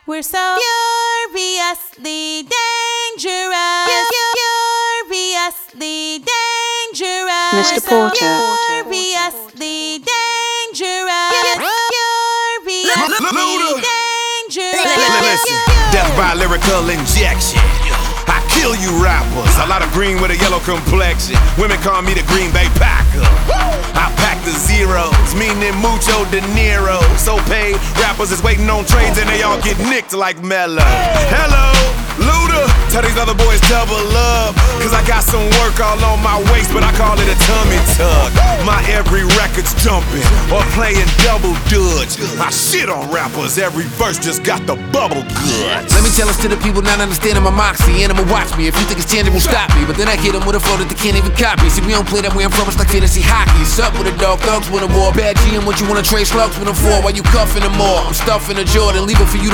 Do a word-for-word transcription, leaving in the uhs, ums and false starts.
We're so furiously dangerous. Furiously dangerous. Mister Porter. Furiously dangerous. Furiously dangerous. Listen, death by lyrical injection. I kill you rappers. A lot of green with a yellow complexion. Women call me the Green Bay Packer. I pack the zeros, meaning mucho dinero. So paid rappers is waiting on trains and they all get nicked like Mello. Hello, Luda. Tell these other boys double up, cause I got some work all on my waist, but I call it a tummy tuck. My every record's jumping or playing double dutch. I shit on rappers, every verse just got the bubble guts. Let me tell this to the people not understanding my moxie. Animal watch me, if you think it's tangible, stop me. But then I hit them with a flow that they can't even copy. See, we don't play that way I'm from, it's like fantasy hockey. Sup with a dog, thugs with a war. Bad G and what you wanna trade slugs with them for. While you cuffing them more, I'm stuffing a Jordan, leave it for you to